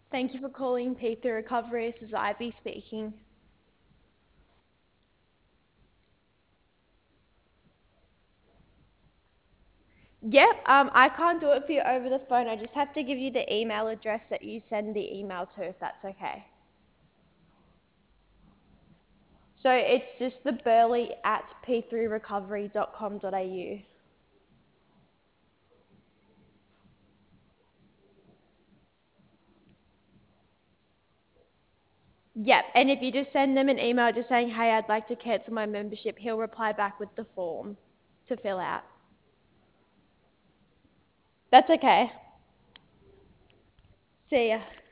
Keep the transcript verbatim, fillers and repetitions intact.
Thank you for calling P three Recovery. This is Ivy speaking. Yep, um, I can't do it for you over the phone. I just have to give you the email address that you send the email to, if that's okay. So it's just the Burley at p three recovery dot com dot a u. Yep, and if you just send them an email just saying, hey, I'd like to cancel my membership, he'll reply back with the form to fill out. That's okay. See ya.